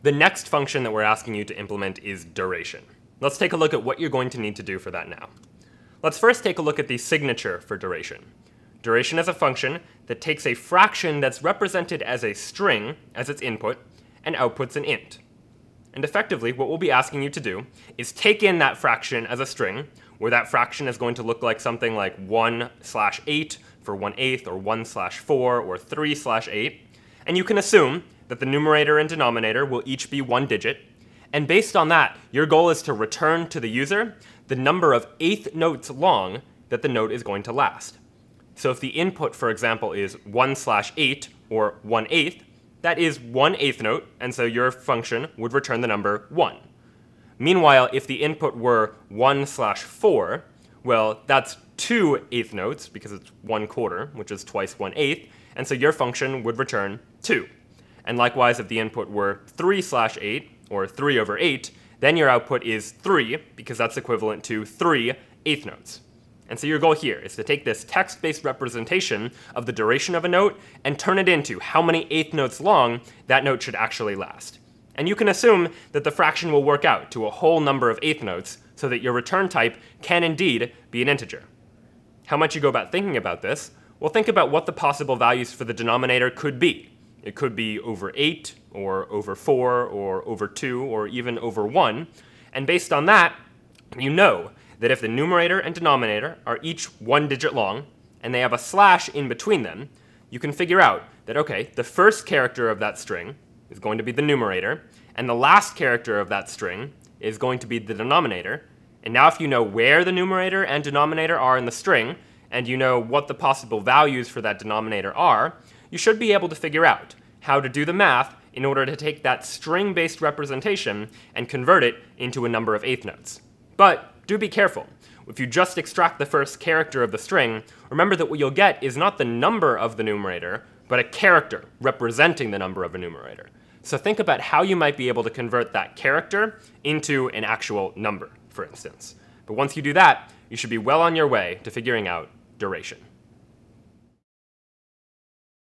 The next function that we're asking you to implement is duration. Let's take a look at what you're going to need to do for that now. Let's first take a look at the signature for duration. Duration is a function that takes a fraction that's represented as a string as its input and outputs an int. And effectively, what we'll be asking you to do is take in that fraction as a string, where that fraction is going to look like something like 1/8 for 1/8, or 1/4, or 3/8, and you can assume that the numerator and denominator will each be one digit, and based on that, your goal is to return to the user the number of eighth notes long that the note is going to last. So if the input, for example, is 1/8, or 1/8, that is 1/8 note, and so your function would return the number 1. Meanwhile, if the input were 1/4, well, that's 2 eighth notes, because it's 1/4, which is twice 1/8, and so your function would return 2. And likewise, if the input were 3/8, or 3/8, then your output is 3, because that's equivalent to 3 eighth notes. And so your goal here is to take this text-based representation of the duration of a note and turn it into how many eighth notes long that note should actually last. And you can assume that the fraction will work out to a whole number of eighth notes so that your return type can indeed be an integer. How might you go about thinking about this? Well, think about what the possible values for the denominator could be. It could be over 8, or over 4, or over 2, or even over 1. And based on that, you know that if the numerator and denominator are each one digit long, and they have a slash in between them, you can figure out that, okay, the first character of that string is going to be the numerator, and the last character of that string is going to be the denominator. And now if you know where the numerator and denominator are in the string, and you know what the possible values for that denominator are, you should be able to figure out how to do the math in order to take that string-based representation and convert it into a number of eighth notes. But do be careful. If you just extract the first character of the string, remember that what you'll get is not the number of the numerator, but a character representing the number of a numerator. So think about how you might be able to convert that character into an actual number, for instance. But once you do that, you should be well on your way to figuring out duration.